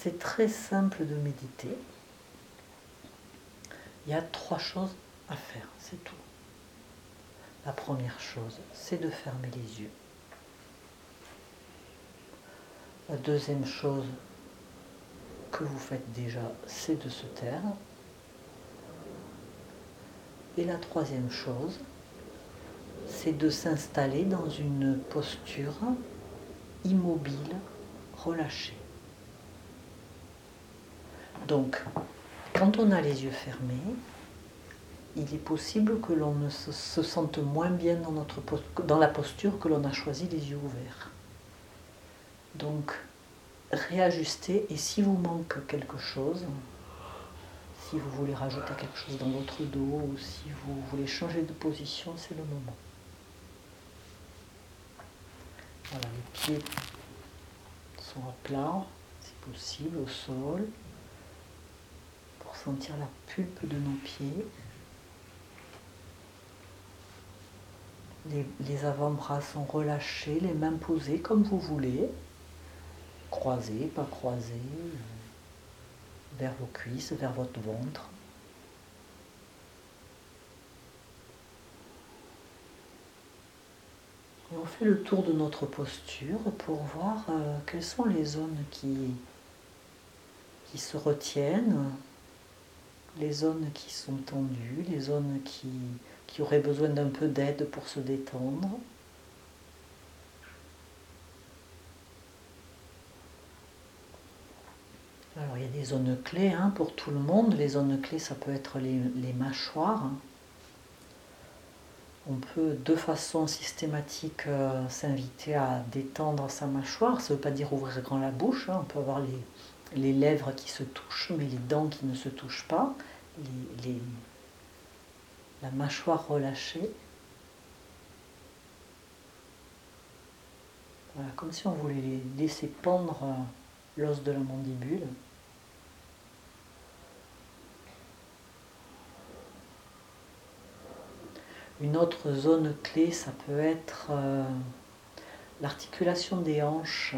c'est très simple de méditer. Il y a 3 choses à faire, c'est tout. La première chose, c'est de fermer les yeux. La deuxième chose que vous faites déjà, c'est de se taire. Et la troisième chose, c'est de s'installer dans une posture immobile, relâchée. Donc, quand on a les yeux fermés, il est possible que l'on ne se sente moins bien dans la posture que l'on a choisi les yeux ouverts. Donc, réajustez, et si vous manque quelque chose, si vous voulez rajouter quelque chose dans votre dos ou si vous voulez changer de position, c'est le moment. Voilà, les pieds sont à plat, si possible, au sol, pour sentir la pulpe de nos pieds. Les avant-bras sont relâchés, les mains posées comme vous voulez, croisées, pas croisées, vers vos cuisses, vers votre ventre. Et on fait le tour de notre posture pour voir quelles sont les zones qui se retiennent, les zones qui sont tendues, les zones qui auraient besoin d'un peu d'aide pour se détendre. Alors il y a des zones clés pour tout le monde. Les zones clés, ça peut être les mâchoires. On peut de façon systématique s'inviter à détendre sa mâchoire. Ça ne veut pas dire ouvrir grand la bouche. On peut avoir les lèvres qui se touchent, mais les dents qui ne se touchent pas. La mâchoire relâchée. Voilà, comme si on voulait laisser pendre l'os de la mandibule. Une autre zone clé, ça peut être l'articulation des hanches.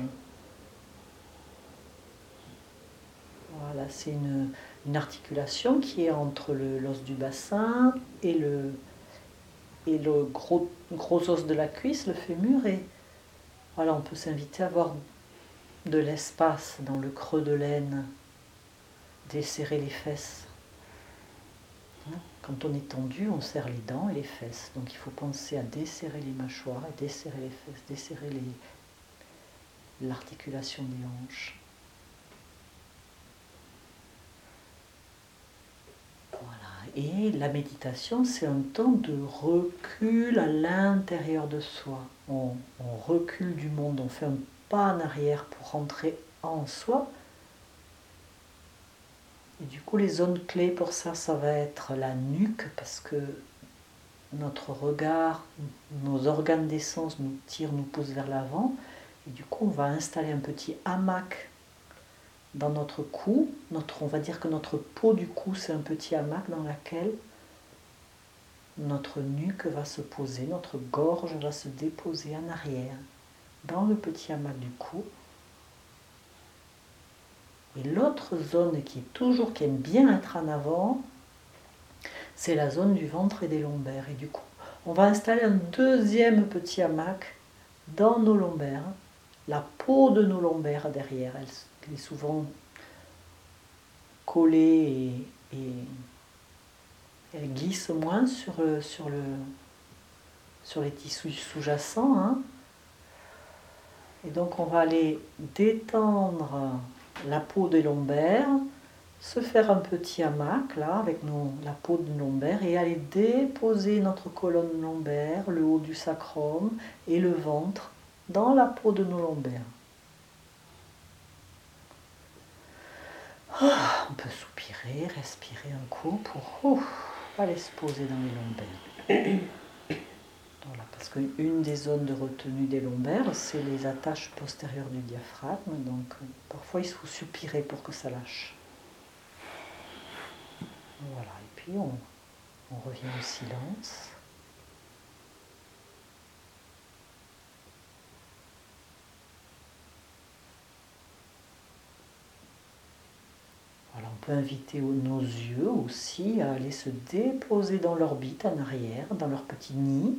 Voilà, c'est une articulation qui est entre l'os du bassin et le gros os de la cuisse, le fémur. Et voilà, on peut s'inviter à avoir de l'espace dans le creux de l'aine, desserrer les fesses. Quand on est tendu, on serre les dents et les fesses. Donc il faut penser à desserrer les mâchoires, et desserrer les fesses, desserrer l'articulation des hanches. Voilà. Et la méditation, c'est un temps de recul à l'intérieur de soi. On recule du monde, on fait un pas en arrière pour rentrer en soi. Et du coup, les zones clés pour ça, ça va être la nuque, parce que notre regard, nos organes d'essence nous tirent, nous poussent vers l'avant. Et du coup, on va installer un petit hamac dans notre cou. On va dire que notre peau du cou, c'est un petit hamac dans lequel notre nuque va se poser, notre gorge va se déposer en arrière, dans le petit hamac du cou. Et l'autre zone qui aime bien être en avant, c'est la zone du ventre et des lombaires. Et du coup, on va installer un deuxième petit hamac dans nos lombaires. La peau de nos lombaires derrière, elle est souvent collée et elle glisse moins sur les tissus sous-jacents. Et donc on va aller détendre la peau des lombaires, se faire un petit hamac là avec la peau de lombaire et aller déposer notre colonne lombaire, le haut du sacrum et le ventre dans la peau de nos lombaires. On peut soupirer, respirer un coup pour aller se poser dans les lombaires. Voilà, parce qu'une des zones de retenue des lombaires, c'est les attaches postérieures du diaphragme, donc parfois il faut soupirer pour que ça lâche. Voilà, et puis on revient au silence. peut inviter nos yeux aussi à aller se déposer dans l'orbite en arrière, dans leur petit nid.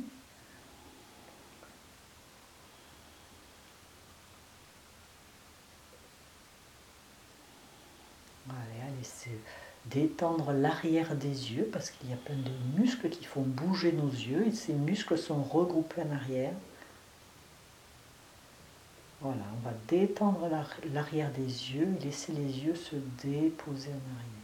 Allez se détendre l'arrière des yeux parce qu'il y a plein de muscles qui font bouger nos yeux et ces muscles sont regroupés en arrière. Voilà, on va détendre l'arrière des yeux et laisser les yeux se déposer en arrière.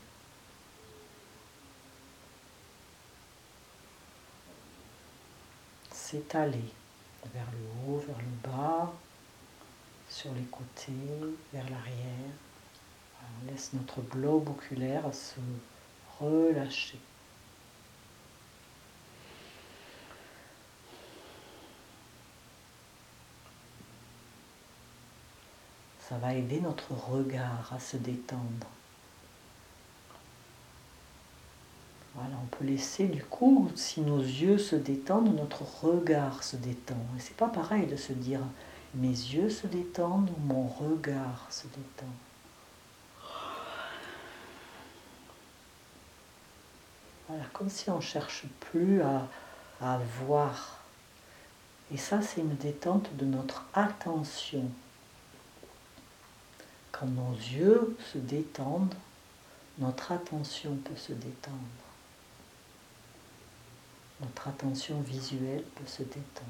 S'étaler vers le haut, vers le bas, sur les côtés, vers l'arrière. On laisse notre globe oculaire se relâcher. Ça va aider notre regard à se détendre. Voilà, on peut laisser du coup, si nos yeux se détendent, notre regard se détend. Et c'est pas pareil de se dire mes yeux se détendent ou mon regard se détend. Voilà, comme si on ne cherche plus à voir. Et ça, c'est une détente de notre attention. Quand nos yeux se détendent, notre attention peut se détendre. Notre attention visuelle peut se détendre.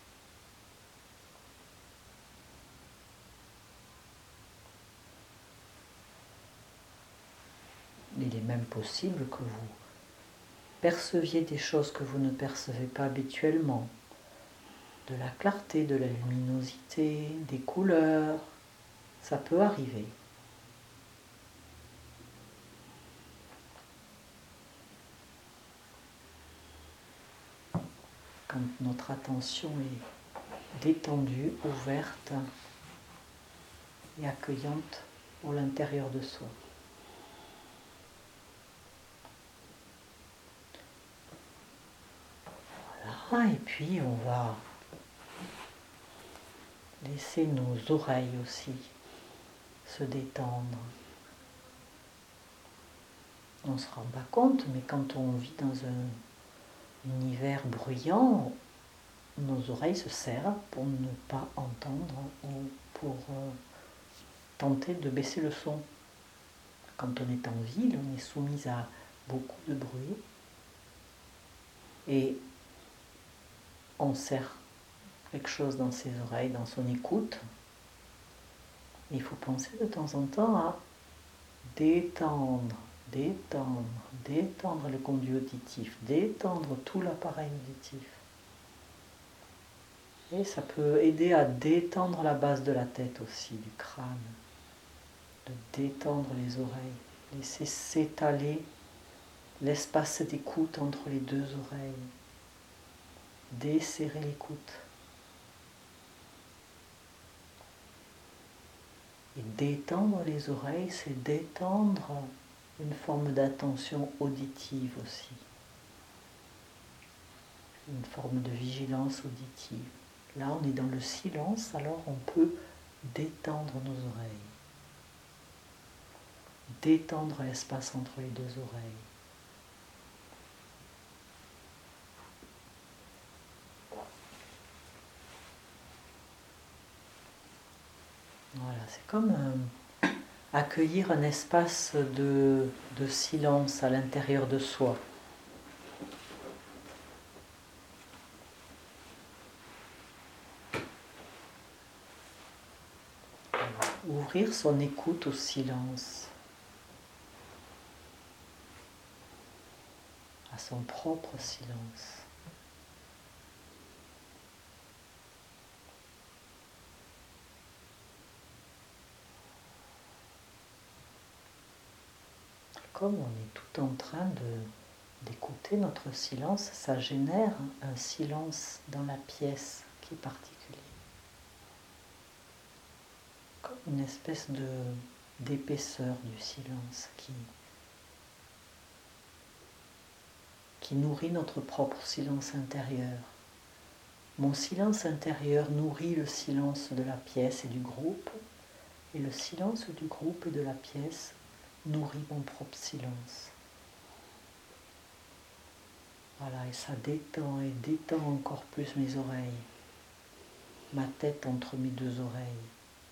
Il est même possible que vous perceviez des choses que vous ne percevez pas habituellement, de la clarté, de la luminosité, des couleurs, ça peut arriver. Quand notre attention est détendue, ouverte et accueillante pour l'intérieur de soi. Voilà, et puis on va laisser nos oreilles aussi se détendre. On ne se rend pas compte, mais quand on vit dans un univers bruyant, nos oreilles se serrent pour ne pas entendre ou pour tenter de baisser le son. Quand on est en ville, on est soumis à beaucoup de bruit et on serre quelque chose dans ses oreilles, dans son écoute. Il faut penser de temps en temps à détendre le conduit auditif, détendre tout l'appareil auditif. Et ça peut aider à détendre la base de la tête aussi, du crâne, de détendre les oreilles, laisser s'étaler l'espace d'écoute entre les deux oreilles, desserrer l'écoute. Et détendre les oreilles, c'est détendre une forme d'attention auditive aussi, une forme de vigilance auditive. Là, on est dans le silence, alors on peut détendre nos oreilles, détendre l'espace entre les deux oreilles. Voilà, c'est comme accueillir un espace de silence à l'intérieur de soi. Ouvrir son écoute au silence, à son propre silence. Comme on est tout en train d'écouter notre silence, ça génère un silence dans la pièce qui est particulier. Comme une espèce d'épaisseur du silence qui nourrit notre propre silence intérieur. Mon silence intérieur nourrit le silence de la pièce et du groupe, et le silence du groupe et de la pièce nourrit mon propre silence. Voilà, et ça détend et détend encore plus mes oreilles, ma tête entre mes deux oreilles.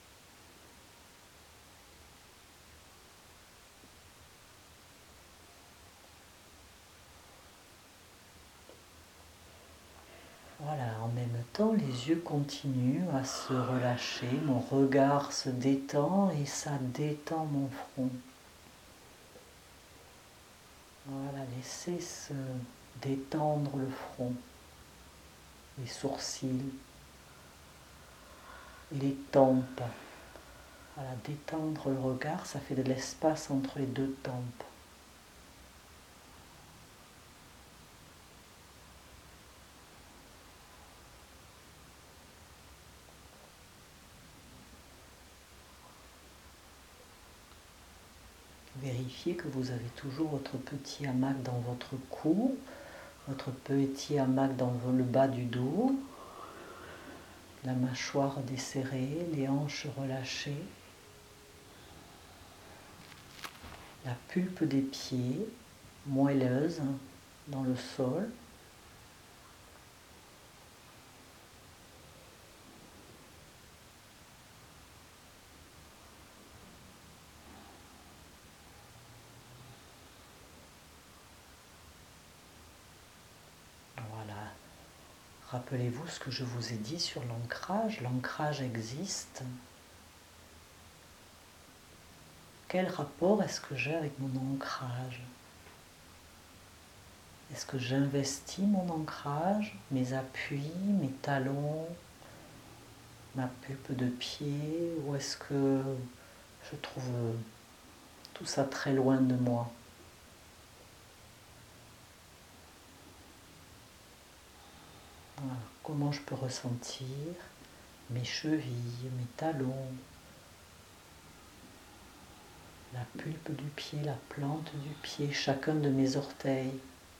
Voilà, en même temps, les yeux continuent à se relâcher, mon regard se détend et ça détend mon front. Voilà, laissez se détendre le front, les sourcils et les tempes. Voilà, détendre le regard, ça fait de l'espace entre les deux tempes. Vérifiez que vous avez toujours votre petit hamac dans votre cou, votre petit hamac dans le bas du dos, la mâchoire desserrée, les hanches relâchées, la pulpe des pieds moelleuse dans le sol. Voilà. Rappelez-vous ce que je vous ai dit sur l'ancrage. L'ancrage existe. Quel rapport est-ce que j'ai avec mon ancrage? Est-ce que j'investis mon ancrage, mes appuis, mes talons, ma pulpe de pied, ou est-ce que je trouve tout ça très loin de moi? Voilà. Comment je peux ressentir mes chevilles, mes talons, la pulpe du pied, la plante du pied, chacun de mes orteils?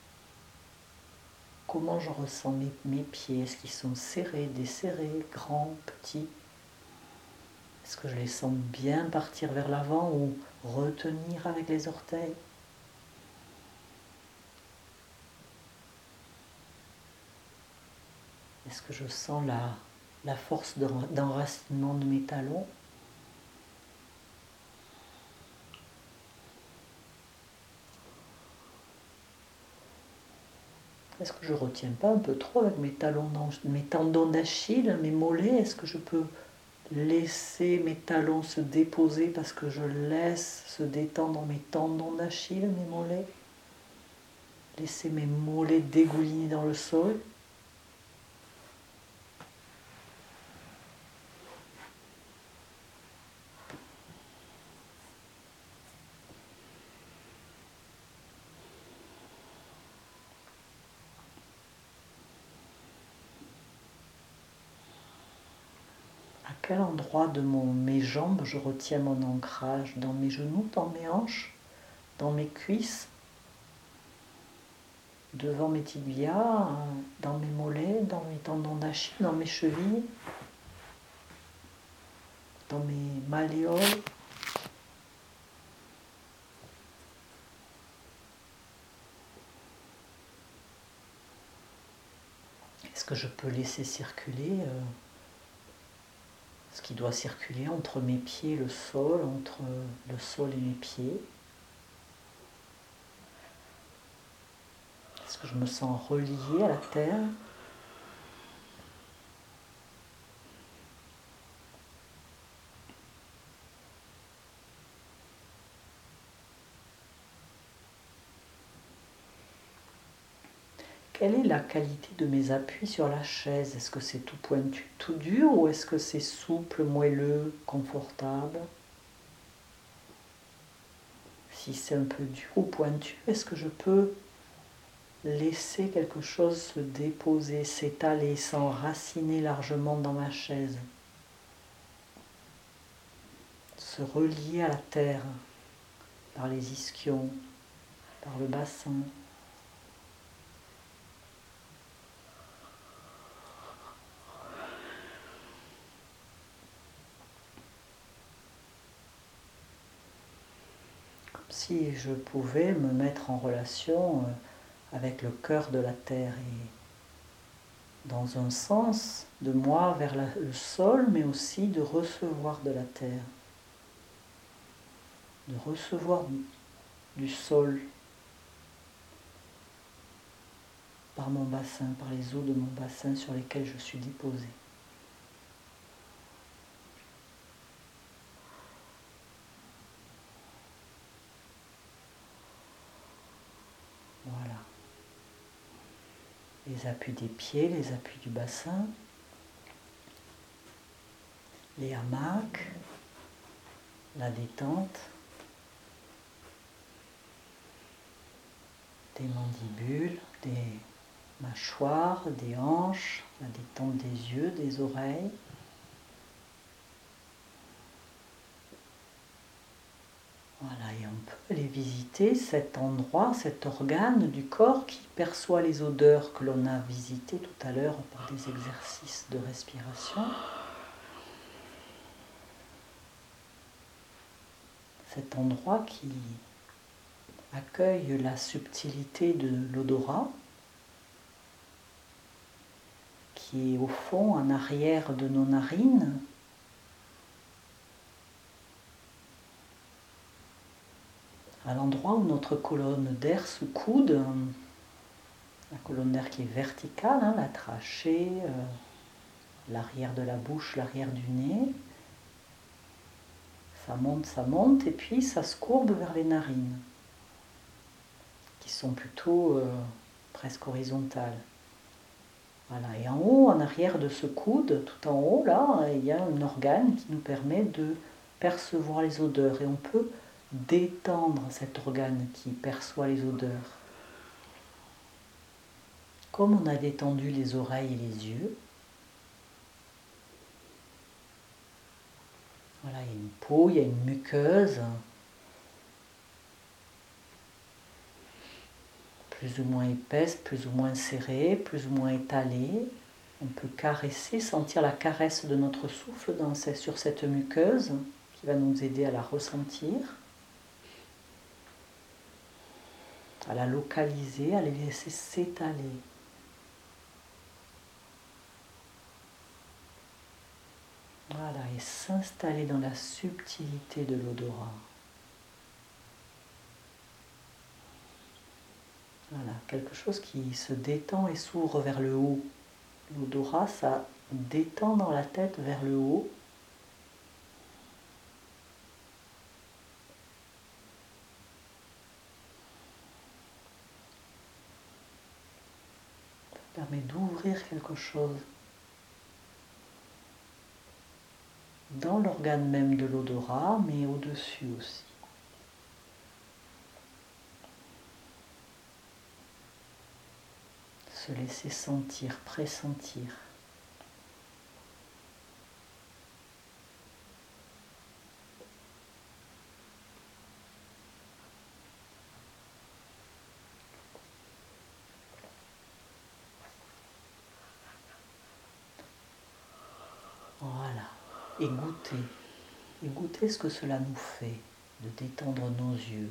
Comment je ressens mes pieds? Est-ce qu'ils sont serrés, desserrés, grands, petits? Est-ce que je les sens bien partir vers l'avant ou retenir avec les orteils? Est-ce que je sens la force d'enracinement de mes talons? Est-ce que je ne retiens pas un peu trop avec mes talons, mes tendons d'Achille, mes mollets? Est-ce que je peux laisser mes talons se déposer parce que je laisse se détendre mes tendons d'Achille, mes mollets? Laisser mes mollets dégouliner dans le sol? À quel endroit de mes jambes je retiens mon ancrage? Dans mes genoux, dans mes hanches, dans mes cuisses, devant mes tibias, dans mes mollets, dans mes tendons d'Achille, dans mes chevilles, dans mes malléoles? Est-ce que je peux laisser circuler ce qui doit circuler entre mes pieds et le sol, entre le sol et mes pieds? Est-ce que je me sens relié à la terre? Quelle est la qualité de mes appuis sur la chaise? Est-ce que c'est tout pointu, tout dur, ou est-ce que c'est souple, moelleux, confortable? Si c'est un peu dur ou pointu, est-ce que je peux laisser quelque chose se déposer, s'étaler, s'enraciner largement dans ma chaise? Se relier à la terre par les ischions, par le bassin. si je pouvais me mettre en relation avec le cœur de la terre et dans un sens de moi vers le sol, mais aussi de recevoir de la terre, de recevoir du sol par mon bassin, par les eaux de mon bassin sur lesquelles je suis déposée. Voilà. Les appuis des pieds, les appuis du bassin, les hamacs, la détente des mandibules, des mâchoires, des hanches, la détente des yeux, des oreilles. Voilà, et on peut aller visiter cet endroit, cet organe du corps qui perçoit les odeurs que l'on a visitées tout à l'heure par des exercices de respiration. Cet endroit qui accueille la subtilité de l'odorat, qui est au fond en arrière de nos narines, à l'endroit où notre colonne d'air se coude, la colonne d'air qui est verticale, la trachée, l'arrière de la bouche, l'arrière du nez. Ça monte, et puis ça se courbe vers les narines, qui sont plutôt presque horizontales. Voilà. Et en haut, en arrière de ce coude, tout en haut, là, il y a un organe qui nous permet de percevoir les odeurs. Et on peut détendre cet organe qui perçoit les odeurs. Comme on a détendu les oreilles et les yeux, voilà, il y a une peau, il y a une muqueuse, plus ou moins épaisse, plus ou moins serrée, plus ou moins étalée. On peut caresser, sentir la caresse de notre souffle sur cette muqueuse qui va nous aider à la ressentir, à la localiser, à la laisser s'étaler. Voilà, et s'installer dans la subtilité de l'odorat. Voilà, quelque chose qui se détend et s'ouvre vers le haut. L'odorat, ça détend dans la tête vers le haut. Ça permet d'ouvrir quelque chose dans l'organe même de l'odorat, mais au-dessus aussi. Se laisser sentir, pressentir. Voilà, et goûter. Et goûter ce que cela nous fait, de détendre nos yeux,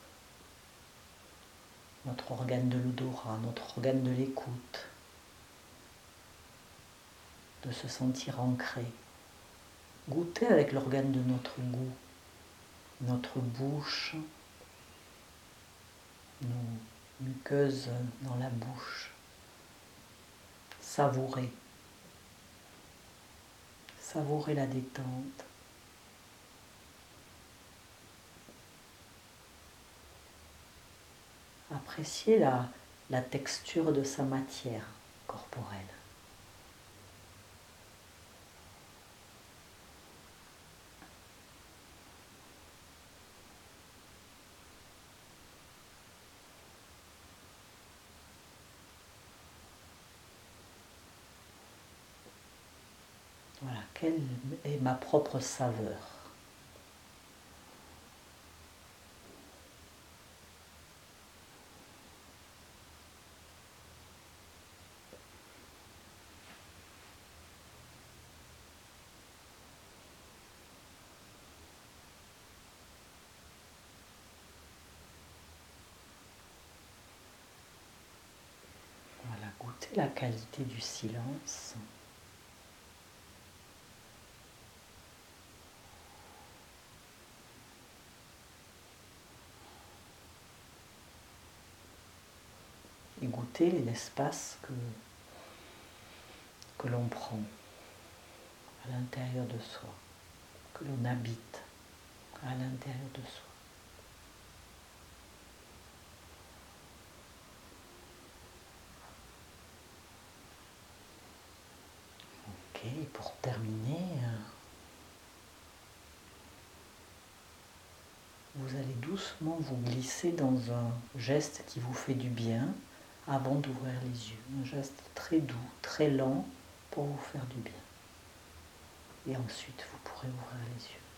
notre organe de l'odorat, notre organe de l'écoute, de se sentir ancré. Goûter avec l'organe de notre goût, notre bouche, nos muqueuses dans la bouche. Savourer. Savourer la détente. Apprécier la texture de sa matière corporelle. Voilà, quelle est ma propre saveur? Écoutez la qualité du silence. Et goûtez l'espace que l'on prend à l'intérieur de soi, que l'on habite à l'intérieur de soi. Ok, et pour terminer, vous allez doucement vous glisser dans un geste qui vous fait du bien avant d'ouvrir les yeux. Un geste très doux, très lent pour vous faire du bien. Et ensuite, vous pourrez ouvrir les yeux.